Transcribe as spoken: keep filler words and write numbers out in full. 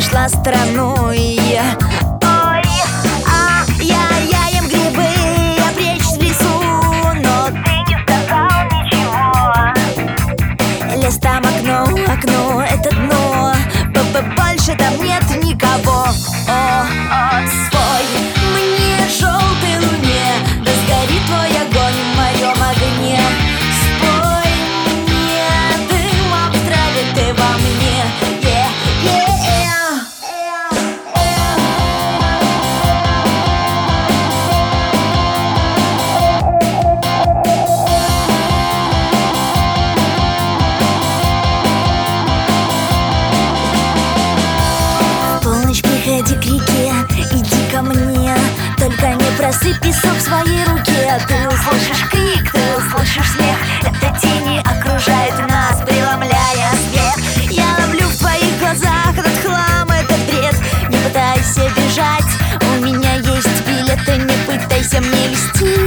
нашла страну. И я, ой, а я, я ем грибы, я прячусь в лесу, но ты не сказал ничего. Лес там окно, окно это дно, больше там нет никого. О, о, спой мне, желтой луне, да сгорит твой огонь в моем огне. Спой мне, дымом в траве ты во мне. Yeah, yeah, yeah. В полночь приходи к реке, иди ко мне, только не бросай песок в своей руке. Ты услышишь крик, ты услышишь смех, это тени окружают нас, преломляя свет. Я ловлю в твоих глазах этот хлам, этот бред. Не пытайся бежать, у меня есть билеты, не пытайся мне льстить.